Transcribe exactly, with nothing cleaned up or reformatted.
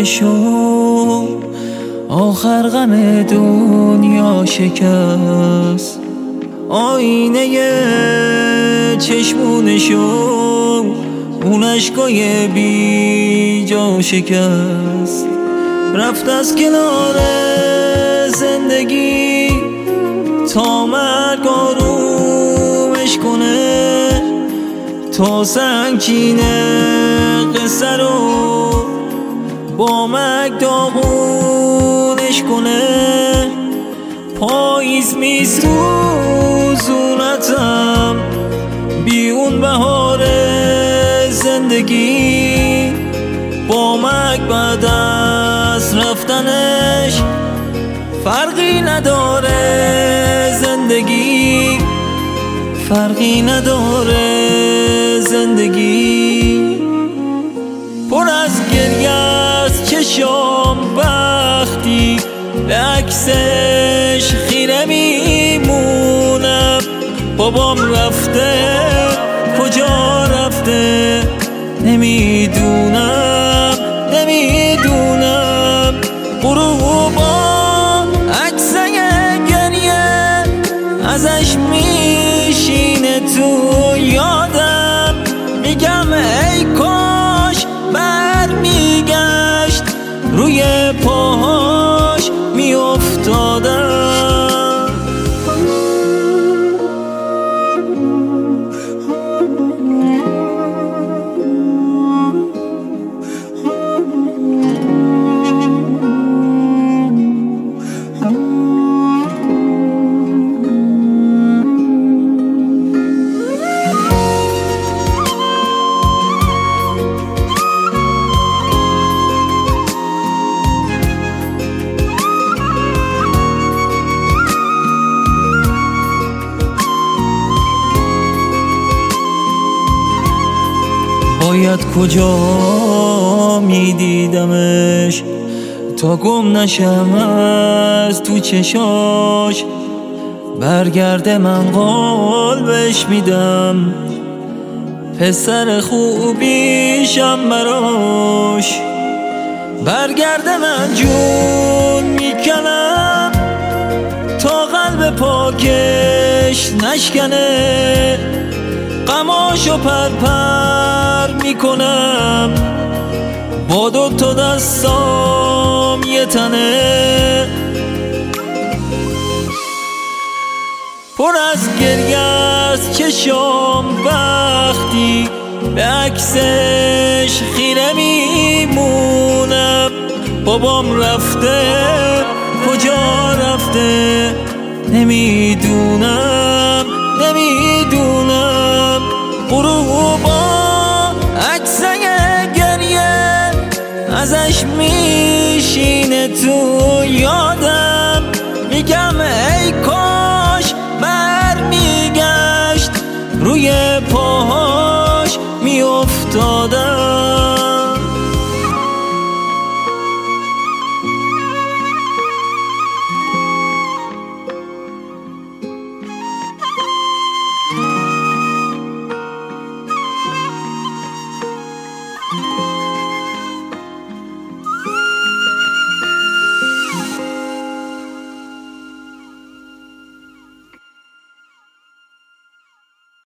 شو آخر غم دنیا شکست. آینه چشمونشو اون عشقای بی جا شکست. رفت از کنار زندگی تا مرگ آرومش کنه، تا سنگینه قصه رو با مرگ داغونش کنه. پاییز میسوزونتم بی اون بهار زندگی، با مرگ بعد از رفتنش فرقی نداره زندگی، فرقی نداره زندگی. پر از گریه از چشام وقتی به عکسش خیره میمونم. بابام رفته کجا رفته نمیدونم نمیدونم. غروبا عکسه گریه ازش میشینه تو یادم، میگم ای کاش برمیگشت روی پاهاش میافتادم. باید کجا میدیدمش تا گم نشم از تو چشاش. برگرده من قلبش میدم، پسر خوبیشم براش. برگرده من جون میکنم تا قلب پاکش نشکنه، غماشو پر پر میکنم با دو تا دستام یه تنه. پر از گریه از چشام وقتی به عکسش خیره میمونم. بابام رفته کجا رفته نمیدونم نمیدونم.